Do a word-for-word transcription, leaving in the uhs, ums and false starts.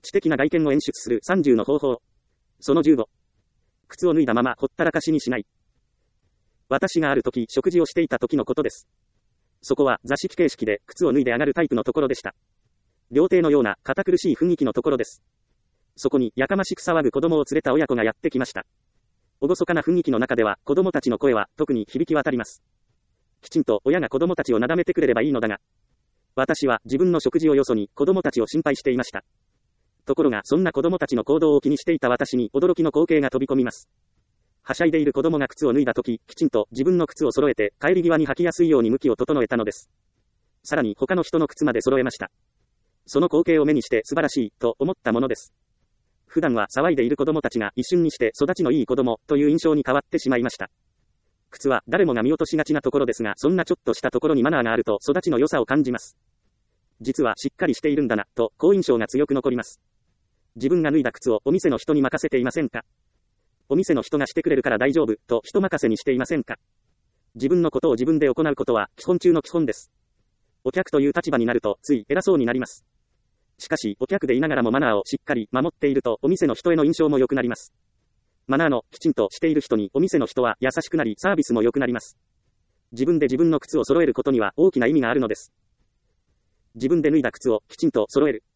知的な外見を演出するさんじゅうの方法。そのじゅうご。靴を脱いだままほったらかしにしない。私がある時、食事をしていた時のことです。そこは座敷形式で靴を脱いで上がるタイプのところでした。料亭のような堅苦しい雰囲気のところです。そこにやかましく騒ぐ子供を連れた親子がやってきました。厳かな雰囲気の中では子供たちの声は特に響き渡ります。きちんと親が子供たちをなだめてくれればいいのだが、私は自分の食事をよそに子供たちを心配していました。ところがそんな子供たちの行動を気にしていた私に驚きの光景が飛び込みます。はしゃいでいる子供が靴を脱いだとき、きちんと自分の靴を揃えて帰り際に履きやすいように向きを整えたのです。さらに他の人の靴まで揃えました。その光景を目にして素晴らしいと思ったものです。普段は騒いでいる子供たちが一瞬にして育ちのいい子供という印象に変わってしまいました。靴は誰もが見落としがちなところですが、そんなちょっとしたところにマナーがあると育ちの良さを感じます。実はしっかりしているんだなと好印象が強く残ります。自分が脱いだ靴をお店の人に任せていませんか？お店の人がしてくれるから大丈夫と人任せにしていませんか？自分のことを自分で行うことは基本中の基本です。お客という立場になるとつい偉そうになります。しかしお客でいながらもマナーをしっかり守っているとお店の人への印象も良くなります。マナーのきちんとしている人にお店の人は優しくなりサービスも良くなります。自分で自分の靴を揃えることには大きな意味があるのです。自分で脱いだ靴をきちんと揃える。